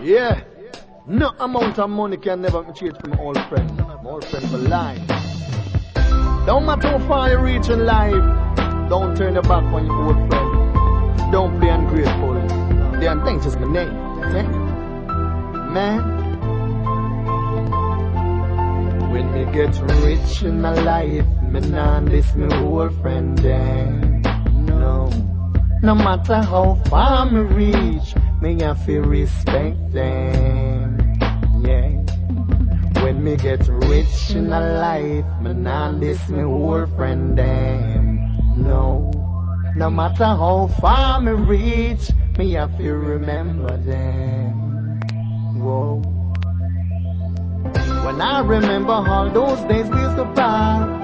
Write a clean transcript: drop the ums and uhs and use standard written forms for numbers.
Yeah. No amount of money can never change from my old friend. My old friend for life. Don't matter how far you reach in life, don't turn your back on your old friend. Don't play ungrateful. The unthankful is my name. Yeah? Man. When me get rich in my life, me nah diss me old friend then. No. No matter how far me reach, me have to respect them. Yeah. When me get rich in a life, me nah diss me old friend them. No. No matter how far me reach, me have to remember them. Whoa. When I remember all those days we used to pass,